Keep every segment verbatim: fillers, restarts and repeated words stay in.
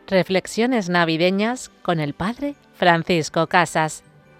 Reflexiones navideñas con el Padre Francisco Casas.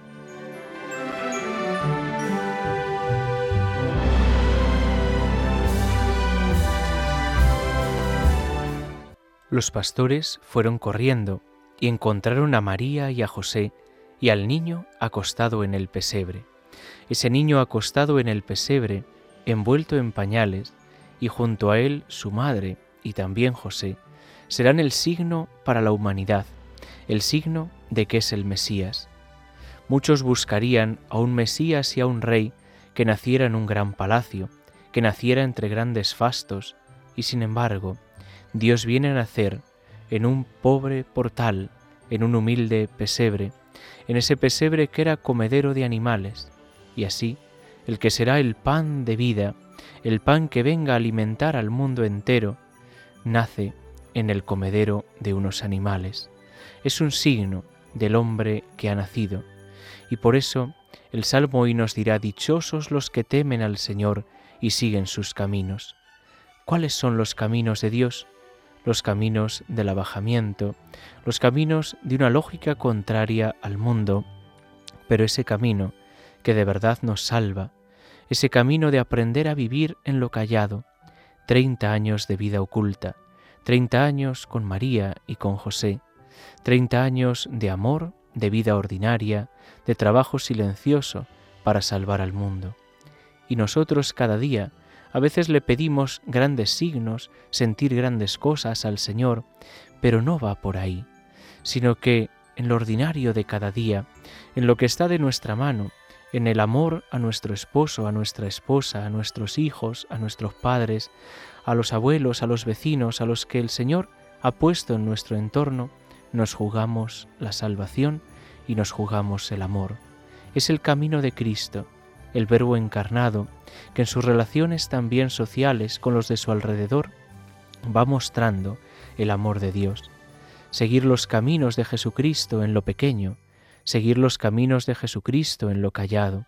Los pastores fueron corriendo y encontraron a María y a José y al niño acostado en el pesebre. Ese niño acostado en el pesebre, envuelto en pañales, y junto a él su madre y también José, serán el signo para la humanidad, el signo de que es el Mesías. Muchos buscarían a un Mesías y a un rey que naciera en un gran palacio, que naciera entre grandes fastos, y sin embargo, Dios viene a nacer en un pobre portal, en un humilde pesebre, en ese pesebre que era comedero de animales, y así, el que será el pan de vida, el pan que venga a alimentar al mundo entero, nace en el comedero de unos animales. Es un signo del hombre que ha nacido, y por eso el Salmo hoy nos dirá: dichosos los que temen al Señor y siguen sus caminos. ¿Cuáles son los caminos de Dios? Los caminos del abajamiento, los caminos de una lógica contraria al mundo, pero ese camino que de verdad nos salva, ese camino de aprender a vivir en lo callado, treinta años de vida oculta, treinta años con María y con José, treinta años de amor, de vida ordinaria, de trabajo silencioso para salvar al mundo. Y nosotros cada día a veces le pedimos grandes signos, sentir grandes cosas al Señor, pero no va por ahí, sino que en lo ordinario de cada día, en lo que está de nuestra mano, en el amor a nuestro esposo, a nuestra esposa, a nuestros hijos, a nuestros padres, a los abuelos, a los vecinos, a los que el Señor ha puesto en nuestro entorno, nos jugamos la salvación y nos jugamos el amor. Es el camino de Cristo, el Verbo encarnado, que en sus relaciones también sociales con los de su alrededor va mostrando el amor de Dios. Seguir los caminos de Jesucristo en lo pequeño, seguir los caminos de Jesucristo en lo callado.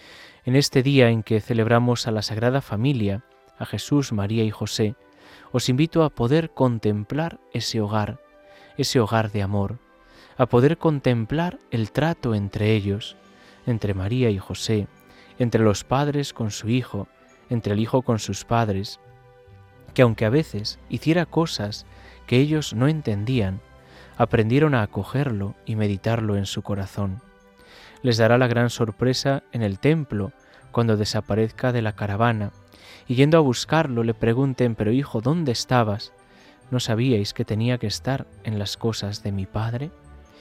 En este día en que celebramos a la Sagrada Familia, a Jesús, María y José, os invito a poder contemplar ese hogar, ese hogar de amor, a poder contemplar el trato entre ellos, entre María y José, entre los padres con su hijo, entre el hijo con sus padres, que aunque a veces hiciera cosas que ellos no entendían, aprendieron a acogerlo y meditarlo en su corazón. Les dará la gran sorpresa en el templo cuando desaparezca de la caravana, y yendo a buscarlo le pregunten: pero hijo, ¿dónde estabas? ¿No sabíais que tenía que estar en las cosas de mi Padre?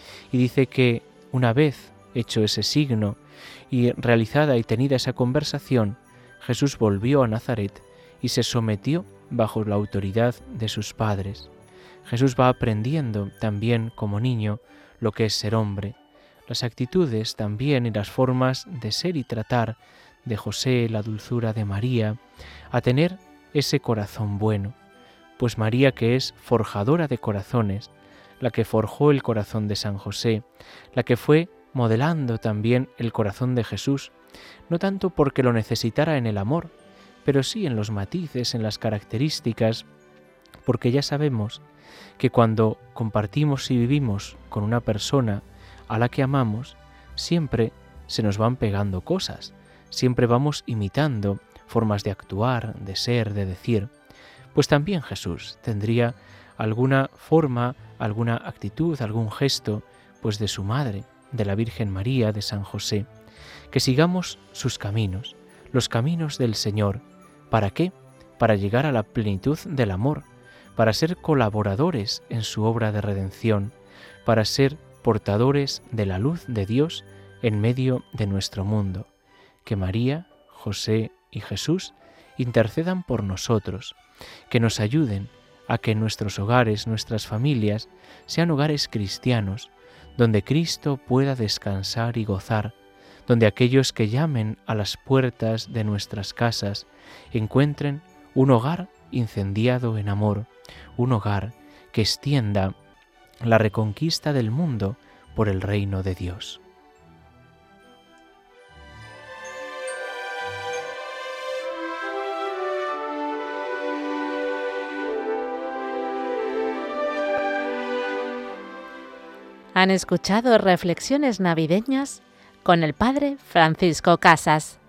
Y dice que una vez hecho ese signo y realizada y tenida esa conversación, Jesús volvió a Nazaret y se sometió bajo la autoridad de sus padres. Jesús va aprendiendo también como niño lo que es ser hombre, las actitudes también y las formas de ser y tratar de José, la dulzura de María, a tener ese corazón bueno. Pues María, que es forjadora de corazones, la que forjó el corazón de San José, la que fue modelando también el corazón de Jesús, no tanto porque lo necesitara en el amor, pero sí en los matices, en las características, porque ya sabemos que cuando compartimos y vivimos con una persona a la que amamos, siempre se nos van pegando cosas, siempre vamos imitando formas de actuar, de ser, de decir. Pues también Jesús tendría alguna forma, alguna actitud, algún gesto, pues de su madre, de la Virgen María, de San José, que sigamos sus caminos, los caminos del Señor. ¿Para qué? Para llegar a la plenitud del amor, para ser colaboradores en su obra de redención, para ser portadores de la luz de Dios en medio de nuestro mundo. Que María, José y Jesús intercedan por nosotros, que nos ayuden a que nuestros hogares, nuestras familias, sean hogares cristianos, donde Cristo pueda descansar y gozar, donde aquellos que llamen a las puertas de nuestras casas encuentren un hogar incendiado en amor, un hogar que extienda la reconquista del mundo por el reino de Dios. Han escuchado Reflexiones Navideñas con el Padre Francisco Casas.